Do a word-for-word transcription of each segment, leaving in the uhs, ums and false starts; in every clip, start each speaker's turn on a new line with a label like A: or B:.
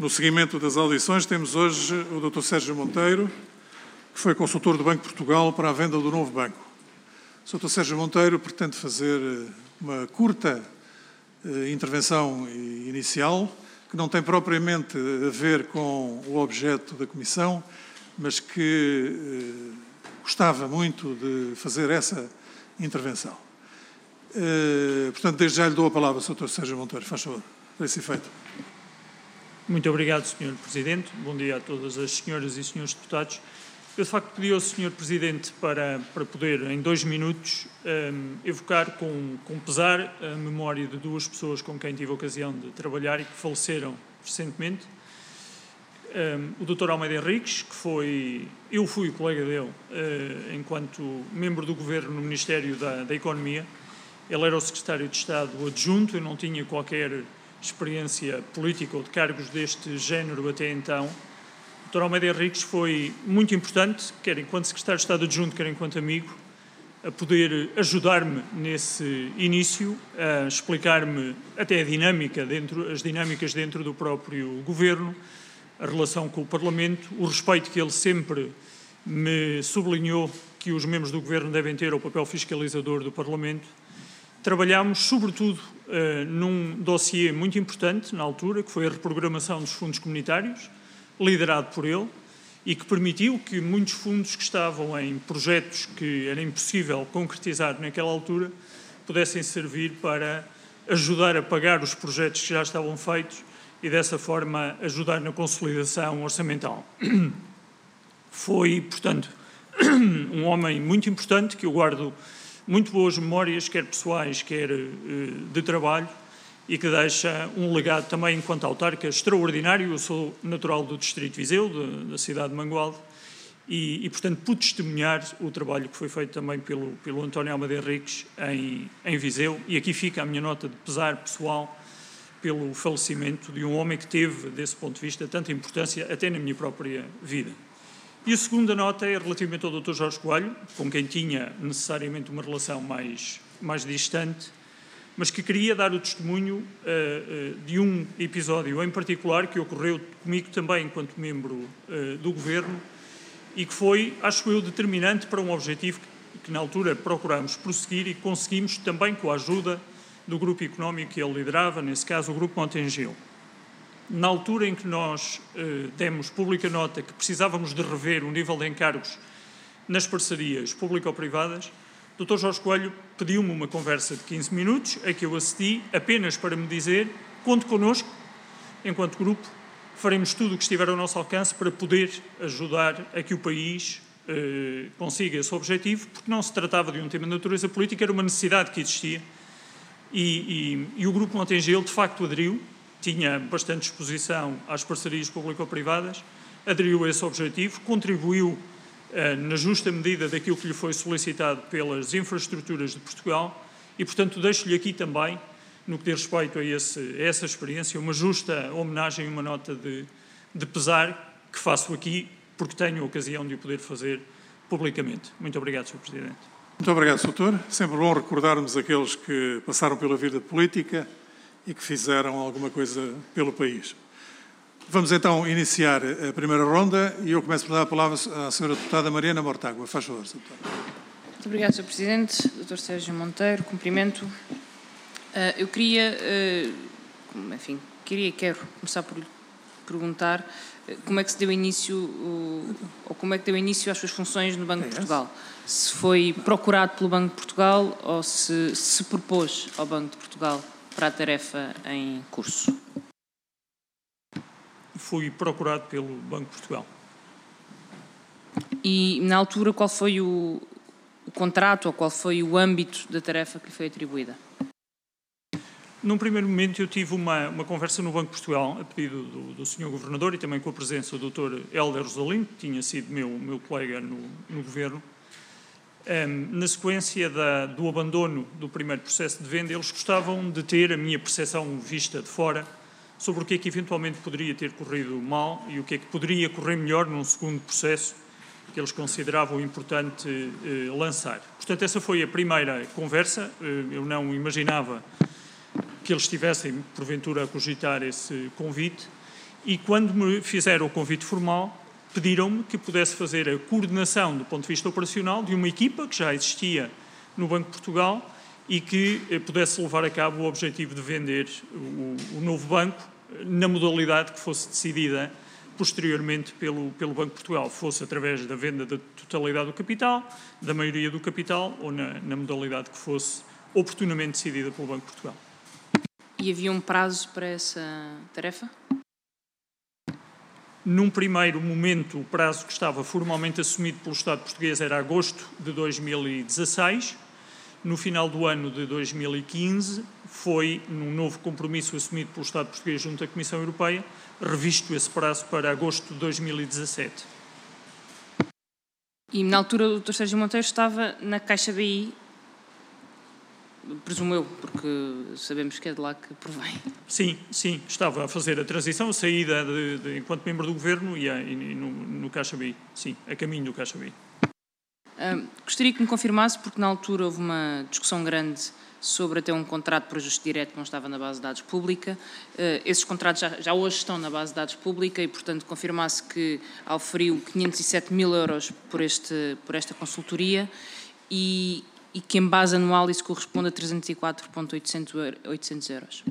A: No seguimento das audições, temos hoje o doutor Sérgio Monteiro, que foi consultor do Banco de Portugal para a venda do novo banco. O doutor Sérgio Monteiro pretende fazer uma curta intervenção inicial, que não tem propriamente a ver com o objeto da Comissão, mas que eh, gostava muito de fazer essa intervenção. Eh, portanto, desde já lhe dou a palavra ao doutor Sérgio Monteiro. Faz favor, para esse efeito.
B: Muito obrigado, senhor Presidente. Bom dia a todas as senhoras e senhores deputados. Eu, de facto, pedi ao senhor Presidente para, para poder, em dois minutos, um, evocar com, com pesar a memória de duas pessoas com quem tive a ocasião de trabalhar e que faleceram recentemente. Um, o doutor Almeida Henriques, que foi... Eu fui colega dele uh, enquanto membro do Governo no Ministério da, da Economia. Ele era o Secretário de Estado adjunto, eu não tinha qualquer experiência política ou de cargos deste género até então. O doutor Almeida Henriques foi muito importante, quer enquanto Secretário de Estado adjunto, quer enquanto amigo, a poder ajudar-me nesse início, a explicar-me até a dinâmica dentro, as dinâmicas dentro do próprio Governo, a relação com o Parlamento, o respeito que ele sempre me sublinhou que os membros do Governo devem ter ao papel fiscalizador do Parlamento. Trabalhámos, sobretudo, uh, num dossiê muito importante na altura, que foi a reprogramação dos fundos comunitários, liderado por ele, e que permitiu que muitos fundos que estavam em projetos que era impossível concretizar naquela altura pudessem servir para ajudar a pagar os projetos que já estavam feitos e, dessa forma, ajudar na consolidação orçamental. Foi, portanto, um homem muito importante, que eu guardo muito boas memórias, quer pessoais, quer de trabalho, e que deixa um legado também enquanto autarca extraordinário. Eu sou natural do Distrito de Viseu, de, da cidade de Mangualde, e, e, portanto, pude testemunhar o trabalho que foi feito também pelo, pelo António Almeida Henriques em, em Viseu, e aqui fica a minha nota de pesar pessoal pelo falecimento de um homem que teve, desse ponto de vista, tanta importância até na minha própria vida. E a segunda nota é relativamente ao doutor Jorge Coelho, com quem tinha necessariamente uma relação mais, mais distante, mas que queria dar o testemunho uh, uh, de um episódio em particular que ocorreu comigo também enquanto membro uh, do Governo e que foi, acho eu, determinante para um objetivo que, que na altura procurámos prosseguir e conseguimos também com a ajuda do grupo económico que ele liderava, nesse caso o Grupo Montengel. Na altura em que nós uh, demos pública nota que precisávamos de rever o nível de encargos nas parcerias público-privadas, o doutor Jorge Coelho pediu-me uma conversa de quinze minutos, a que eu acedi apenas para me dizer: conte connosco, enquanto grupo, faremos tudo o que estiver ao nosso alcance para poder ajudar a que o país eh, consiga esse objetivo, porque não se tratava de um tema de natureza política, era uma necessidade que existia. E, e, e o Grupo Montengel, de facto, aderiu, tinha bastante exposição às parcerias público-privadas, aderiu a esse objetivo, contribuiu na justa medida daquilo que lhe foi solicitado pelas infraestruturas de Portugal e, portanto, deixo-lhe aqui também, no que diz respeito a, esse, a essa experiência, uma justa homenagem e uma nota de, de pesar que faço aqui porque tenho a ocasião de o poder fazer publicamente. Muito obrigado, senhor Presidente.
A: Muito obrigado, doutor. Sempre bom recordarmos aqueles que passaram pela vida política e que fizeram alguma coisa pelo país. Vamos então iniciar a primeira ronda e eu começo por dar a palavra à senhora deputada Mariana Mortágua. Faz favor, senhora deputada.
C: Muito obrigada, senhor Presidente. doutor Sérgio Monteiro, cumprimento. Uh, eu queria, uh, enfim, queria e quero começar por lhe perguntar uh, como é que se deu início, uh, ou como é que deu início às suas funções no Banco de Portugal. Se foi procurado pelo Banco de Portugal ou se se propôs ao Banco de Portugal para a tarefa em curso.
B: Fui procurado pelo Banco de Portugal.
C: E, na altura, qual foi o, o contrato ou qual foi o âmbito da tarefa que lhe foi atribuída?
B: Num primeiro momento, eu tive uma, uma conversa no Banco de Portugal, a pedido do, do senhor Governador e também com a presença do doutor Hélder Rosalino, que tinha sido meu, meu colega no, no Governo. Um, na sequência da, do abandono do primeiro processo de venda, eles gostavam de ter a minha percepção vista de fora sobre o que é que eventualmente poderia ter corrido mal e o que é que poderia correr melhor num segundo processo que eles consideravam importante eh, lançar. Portanto, essa foi a primeira conversa. Eh, eu não imaginava que eles estivessem, porventura, a cogitar esse convite e quando me fizeram o convite formal, pediram-me que pudesse fazer a coordenação do ponto de vista operacional de uma equipa que já existia no Banco de Portugal e que pudesse levar a cabo o objetivo de vender o, o novo banco na modalidade que fosse decidida posteriormente pelo, pelo Banco de Portugal, fosse através da venda da totalidade do capital, da maioria do capital ou na, na modalidade que fosse oportunamente decidida pelo Banco de Portugal.
C: E havia um prazo para essa tarefa?
B: Num primeiro momento, o prazo que estava formalmente assumido pelo Estado português era agosto de dois mil e dezasseis. No final do ano de dois mil e quinze, foi, num novo compromisso assumido pelo Estado português junto à Comissão Europeia, revisto esse prazo para agosto de dois mil e dezassete.
C: E, na altura, o doutor Sérgio Monteiro estava na Caixa B I, presumo eu, porque sabemos que é de lá que provém.
B: Sim, sim, estava a fazer a transição, a saída de, de, enquanto membro do Governo e, a, e no, no Caixa B I, sim, a caminho do Caixa B I.
C: Uh, gostaria que me confirmasse, porque na altura houve uma discussão grande sobre até um contrato por ajuste direto que não estava na base de dados pública. Uh, esses contratos já, já hoje estão na base de dados pública e, portanto, confirmasse que auferiu quinhentos e sete mil euros por, este, por esta consultoria e, e que em base anual isso corresponde a trezentos e quatro mil oitocentos euros.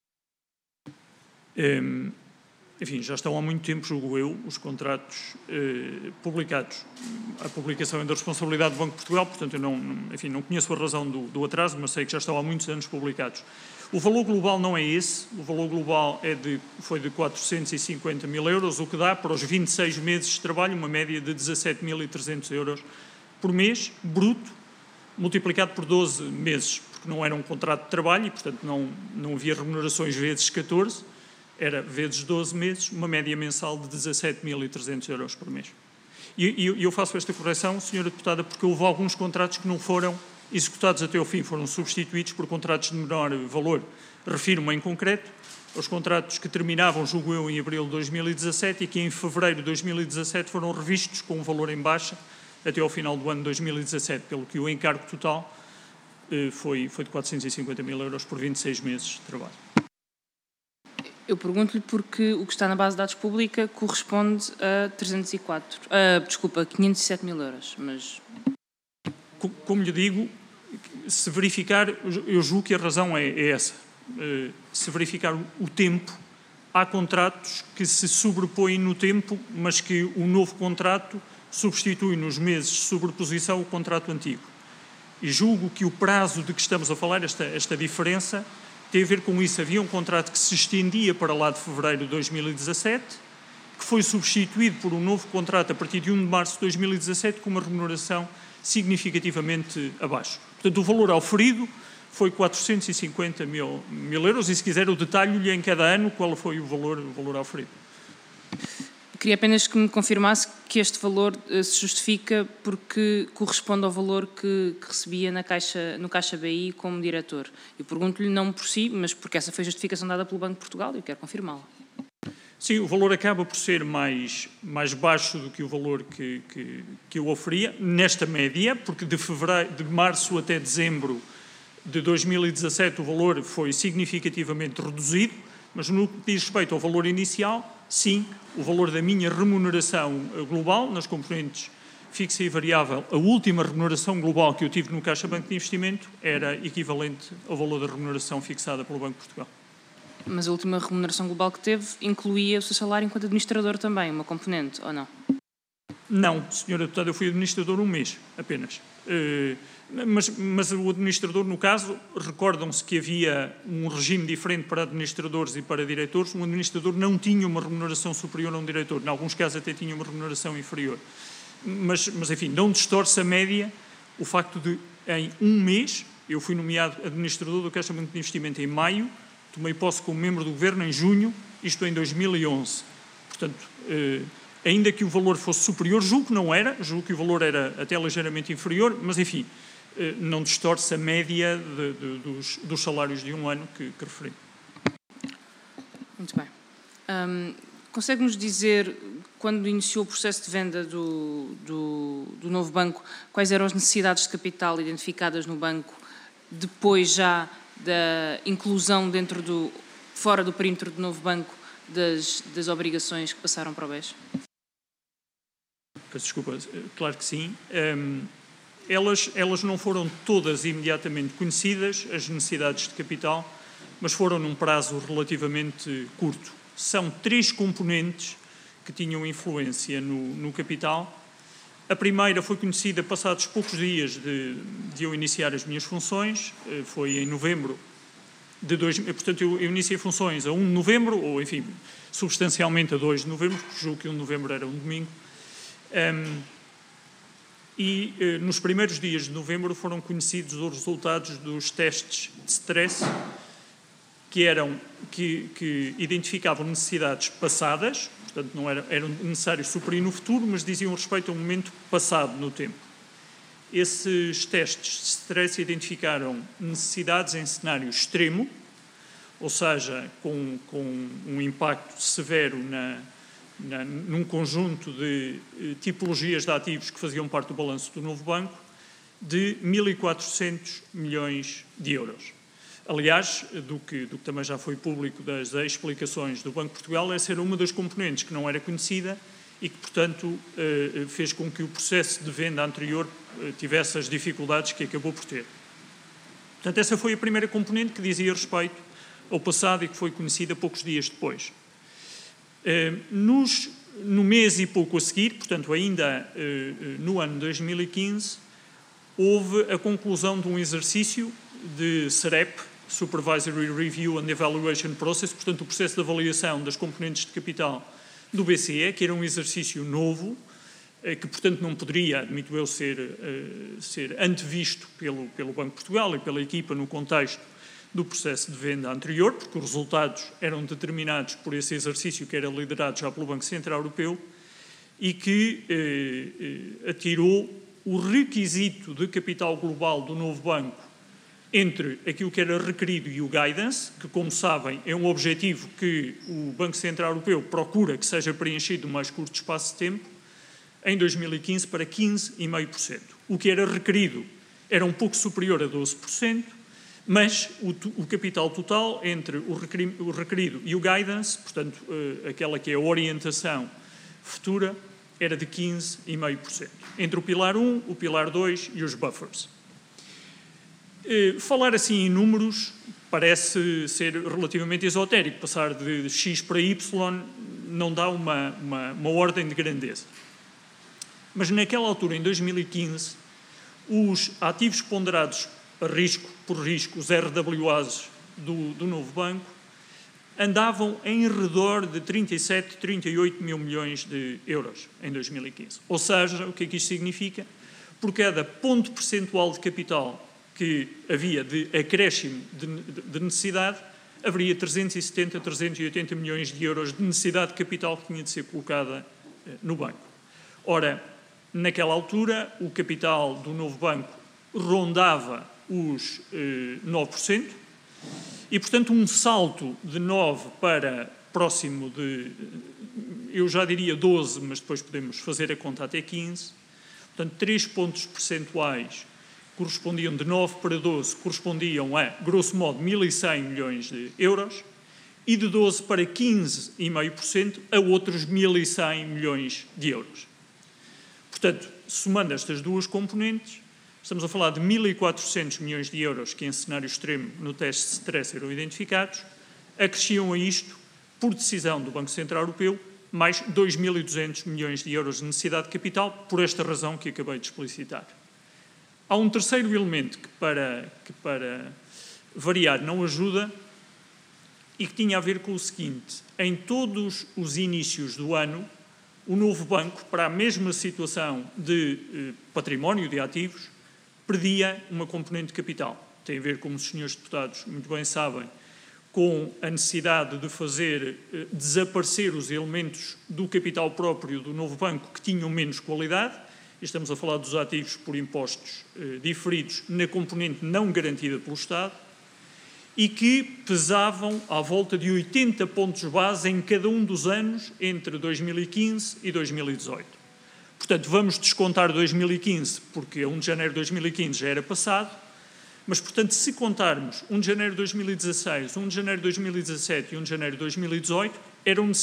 B: Um... Enfim, já estão há muito tempo, julgo eu, os contratos eh, publicados. A publicação é da responsabilidade do Banco de Portugal, portanto, eu não, não, enfim, não conheço a razão do, do atraso, mas sei que já estão há muitos anos publicados. O valor global não é esse, o valor global é de, foi de quatrocentos e cinquenta mil euros, o que dá para os vinte e seis meses de trabalho uma média de dezassete mil e trezentos euros por mês, bruto, multiplicado por doze meses, porque não era um contrato de trabalho e, portanto, não, não havia remunerações vezes catorze, era vezes doze meses, uma média mensal de dezassete mil e trezentos euros por mês. E, e eu faço esta correção, senhora Deputada, porque houve alguns contratos que não foram executados até ao fim, foram substituídos por contratos de menor valor. Refiro-me em concreto aos contratos que terminavam, julgo eu, em abril de dois mil e dezassete e que em fevereiro de dois mil e dezassete foram revistos com um valor em baixa até ao final do ano de dois mil e dezassete, pelo que o encargo total eh, foi, foi de quatrocentos e cinquenta mil euros por vinte e seis meses de trabalho.
C: Eu pergunto-lhe porque o que está na base de dados pública corresponde a trezentos e quatro, uh, desculpa, quinhentos e sete mil euros, mas...
B: Como lhe digo, se verificar, eu julgo que a razão é, é essa. Uh, se verificar o tempo, há contratos que se sobrepõem no tempo, mas que o novo contrato substitui nos meses de sobreposição o contrato antigo. E julgo que o prazo de que estamos a falar, esta, esta diferença, tem a ver com isso. Havia um contrato que se estendia para lá de fevereiro de dois mil e dezassete, que foi substituído por um novo contrato a partir de primeiro de março de dois mil e dezassete com uma remuneração significativamente abaixo. Portanto, o valor auferido foi quatrocentos e cinquenta mil euros e, se quiser, o detalhe-lhe em cada ano qual foi o valor, o valor auferido.
C: Queria apenas que me confirmasse que este valor uh, se justifica porque corresponde ao valor que, que recebia na Caixa, no Caixa B I como diretor. Eu pergunto-lhe não por si, mas porque essa foi a justificação dada pelo Banco de Portugal e eu quero confirmá-la.
B: Sim, o valor acaba por ser mais, mais baixo do que o valor que, que, que eu oferia, nesta média, porque de, fevereiro, de março até dezembro de dois mil e dezassete o valor foi significativamente reduzido, mas no que diz respeito ao valor inicial, sim, o valor da minha remuneração global, nas componentes fixa e variável, a última remuneração global que eu tive no Caixa Banco de Investimento era equivalente ao valor da remuneração fixada pelo Banco de Portugal.
C: Mas a última remuneração global que teve incluía o seu salário enquanto administrador também, uma componente, ou não?
B: Não, senhora Deputada, eu fui administrador um mês, apenas. Uh, mas, mas o administrador, no caso, recordam-se que havia um regime diferente para administradores e para diretores. Um administrador não tinha uma remuneração superior a um diretor, em alguns casos até tinha uma remuneração inferior. Mas, mas enfim, não distorce a média o facto de, em um mês, eu fui nomeado administrador do Caixa Banco de Investimento em maio, tomei posse como membro do Governo em junho, isto em dois mil e onze. Portanto, eh, ainda que o valor fosse superior, julgo que não era, julgo que o valor era até ligeiramente inferior, mas enfim, eh, não distorce a média de, de, dos, dos salários de um ano que, que referi.
C: Muito bem. Um, consegue-nos dizer, quando iniciou o processo de venda do, do, do novo banco, quais eram as necessidades de capital identificadas no banco depois já da inclusão dentro do, fora do perímetro do novo banco das, das obrigações que passaram para o B E S?
B: Peço desculpa, claro que sim. Um, elas, elas não foram todas imediatamente conhecidas, as necessidades de capital, mas foram num prazo relativamente curto. São três componentes que tinham influência no, no capital. A primeira foi conhecida passados poucos dias de, de eu iniciar as minhas funções, foi em novembro de dois mil, portanto eu, eu iniciei funções a um de novembro, ou enfim, substancialmente a dois de novembro, porque julgo que um de novembro era um domingo, um, e eh, nos primeiros dias de novembro foram conhecidos os resultados dos testes de stress, que, eram, que, que identificavam necessidades passadas, portanto não era, eram necessários suprir no futuro, mas diziam respeito a um momento passado no tempo. Esses testes de stress identificaram necessidades em cenário extremo, ou seja, com, com um impacto severo na, na, num conjunto de eh, tipologias de ativos que faziam parte do balanço do novo banco, de mil e quatrocentos milhões de euros. Aliás, do que, do que também já foi público das explicações do Banco de Portugal, essa era uma das componentes que não era conhecida e que, portanto, fez com que o processo de venda anterior tivesse as dificuldades que acabou por ter. Portanto, essa foi a primeira componente que dizia respeito ao passado e que foi conhecida poucos dias depois. Nos, no mês e pouco a seguir, portanto, ainda no ano dois mil e quinze, houve a conclusão de um exercício de S R E P, Supervisory Review and Evaluation Process, portanto, o processo de avaliação das componentes de capital do B C E, que era um exercício novo, que, portanto, não poderia, admito eu, ser, ser antevisto pelo, pelo Banco de Portugal e pela equipa no contexto do processo de venda anterior, porque os resultados eram determinados por esse exercício que era liderado já pelo Banco Central Europeu e que eh, eh, atirou o requisito de capital global do novo banco entre aquilo que era requerido e o guidance, que, como sabem, é um objetivo que o Banco Central Europeu procura que seja preenchido no mais curto espaço de tempo, em dois mil e quinze para quinze vírgula cinco por cento. O que era requerido era um pouco superior a doze por cento, mas o, o capital total entre o, requeri, o requerido e o guidance, portanto, uh, aquela que é a orientação futura, era de quinze vírgula cinco por cento. Entre o pilar um, o pilar dois e os buffers. Falar assim em números parece ser relativamente esotérico. Passar de X para Y não dá uma, uma, uma ordem de grandeza. Mas naquela altura, em dois mil e quinze, os ativos ponderados a risco por risco, os R W As do, do novo banco, andavam em redor de trinta e sete, trinta e oito mil milhões de euros em dois mil e quinze. Ou seja, o que é que isto significa? Por cada ponto percentual de capital que havia de acréscimo de, de necessidade, haveria trezentos e setenta, trezentos e oitenta milhões de euros de necessidade de capital que tinha de ser colocada eh, no banco. Ora, naquela altura, o capital do novo banco rondava os eh, nove por cento e, portanto, um salto de nove para próximo de, eu já diria doze, mas depois podemos fazer a conta até quinze, portanto, três pontos percentuais correspondiam de nove para doze, correspondiam a, grosso modo, mil e cem milhões de euros, e de doze para quinze vírgula cinco por cento a outros mil e cem milhões de euros. Portanto, somando estas duas componentes, estamos a falar de mil e quatrocentos milhões de euros que, em cenário extremo, no teste de stress eram identificados, acresciam a isto, por decisão do Banco Central Europeu, mais dois mil e duzentos milhões de euros de necessidade de capital, por esta razão que acabei de explicitar. Há um terceiro elemento que para, que, para variar, não ajuda e que tinha a ver com o seguinte: em todos os inícios do ano, o novo banco, para a mesma situação de eh, património de ativos, perdia uma componente de capital. Tem a ver, como os senhores deputados muito bem sabem, com a necessidade de fazer eh, desaparecer os elementos do capital próprio do novo banco que tinham menos qualidade. Estamos a falar dos ativos por impostos eh, diferidos na componente não garantida pelo Estado e que pesavam à volta de oitenta pontos base em cada um dos anos entre dois mil e quinze e dois mil e dezoito. Portanto, vamos descontar dois mil e quinze, porque a primeiro de janeiro de dois mil e quinze já era passado, mas, portanto, se contarmos primeiro de janeiro de dois mil e dezasseis, primeiro de janeiro de dois mil e dezassete e primeiro de janeiro de dois mil e dezoito, eram